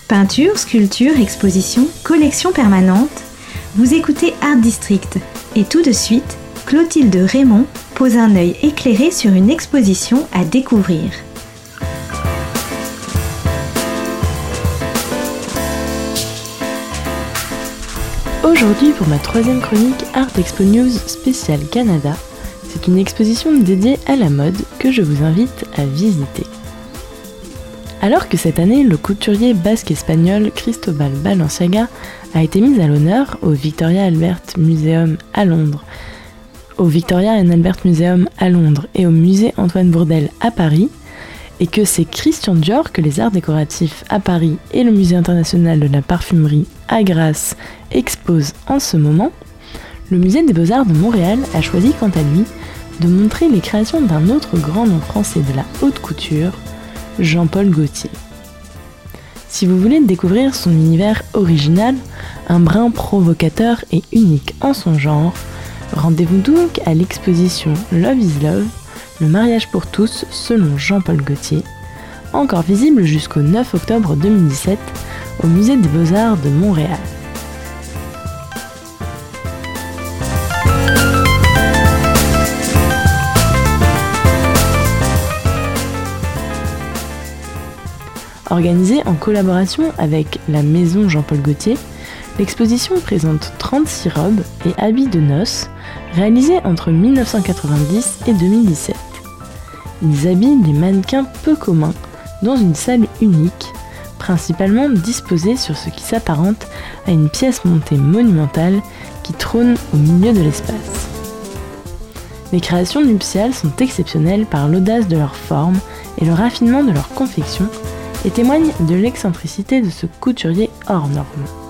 Peinture, sculpture, exposition, collection permanente, vous écoutez Art District. Et tout de suite, Clotilde Raymond pose un œil éclairé sur une exposition à découvrir. Aujourd'hui, pour ma troisième chronique Art Expo News spéciale Canada, c'est une exposition dédiée à la mode que je vous invite à visiter. Alors que cette année, le couturier basque-espagnol Cristóbal Balenciaga a été mis à l'honneur au Victoria and Albert Museum à Londres, et au musée Antoine Bourdelle à Paris, et que c'est Christian Dior que les arts décoratifs à Paris et le musée international de la parfumerie à Grasse exposent en ce moment, le musée des Beaux-Arts de Montréal a choisi quant à lui de montrer les créations d'un autre grand nom français de la haute couture, Jean-Paul Gaultier. Si vous voulez découvrir son univers original, un brin provocateur et unique en son genre, rendez-vous donc à l'exposition Love is Love, le mariage pour tous selon Jean-Paul Gaultier, encore visible jusqu'au 9 octobre 2017 au musée des Beaux-Arts de Montréal. Organisée en collaboration avec la maison Jean-Paul Gaultier, l'exposition présente 36 robes et habits de noces réalisés entre 1990 et 2017. Ils habillent des mannequins peu communs dans une salle unique, principalement disposée sur ce qui s'apparente à une pièce montée monumentale qui trône au milieu de l'espace. Les créations nuptiales sont exceptionnelles par l'audace de leur forme et le raffinement de leur confection, et témoigne de l'excentricité de ce couturier hors norme.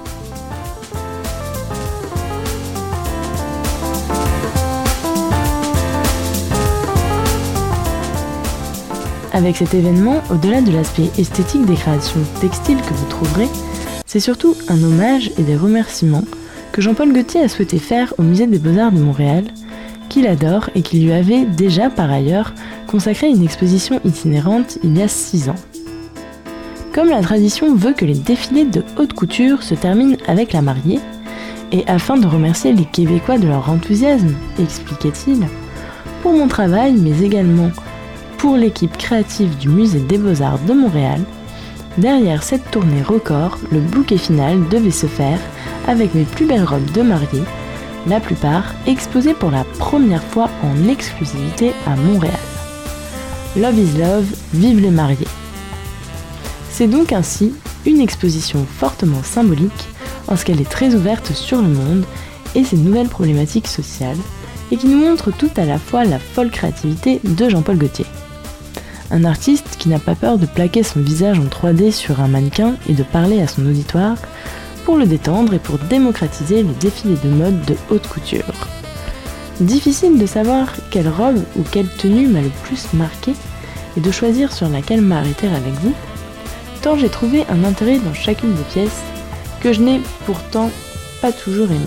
Avec cet événement, au-delà de l'aspect esthétique des créations textiles que vous trouverez, c'est surtout un hommage et des remerciements que Jean-Paul Gaultier a souhaité faire au musée des Beaux-Arts de Montréal, qu'il adore et qui lui avait déjà par ailleurs consacré une exposition itinérante il y a 6 ans. Comme la tradition veut que les défilés de haute couture se terminent avec la mariée, et afin de remercier les Québécois de leur enthousiasme, expliquait-il, pour mon travail, mais également pour l'équipe créative du musée des Beaux-Arts de Montréal, derrière cette tournée record, le bouquet final devait se faire avec mes plus belles robes de mariée, la plupart exposées pour la première fois en exclusivité à Montréal. Love is love, vive les mariés! C'est donc ainsi une exposition fortement symbolique en ce qu'elle est très ouverte sur le monde et ses nouvelles problématiques sociales et qui nous montre tout à la fois la folle créativité de Jean-Paul Gaultier. Un artiste qui n'a pas peur de plaquer son visage en 3D sur un mannequin et de parler à son auditoire pour le détendre et pour démocratiser les défilés de mode de haute couture. Difficile de savoir quelle robe ou quelle tenue m'a le plus marqué et de choisir sur laquelle m'arrêter avec vous, tant j'ai trouvé un intérêt dans chacune des pièces que je n'ai pourtant pas toujours aimé.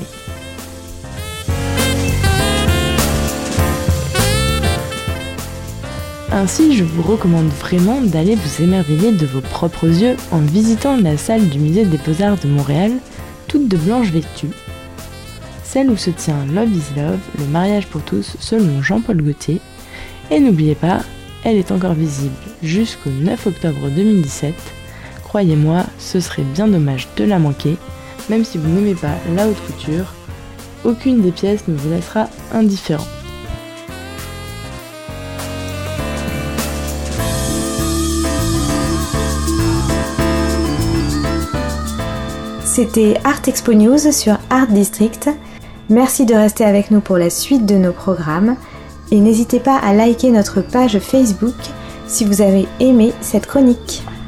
Ainsi, je vous recommande vraiment d'aller vous émerveiller de vos propres yeux en visitant la salle du musée des Beaux-Arts de Montréal, toute de blanche vêtue, celle où se tient Love is Love, le mariage pour tous selon Jean-Paul Gaultier, et n'oubliez pas, elle est encore visible jusqu'au 9 octobre 2017. Croyez-moi, ce serait bien dommage de la manquer, même si vous n'aimez pas la haute couture, aucune des pièces ne vous laissera indifférent. C'était Art Expo News sur Art District. Merci de rester avec nous pour la suite de nos programmes et n'hésitez pas à liker notre page Facebook si vous avez aimé cette chronique.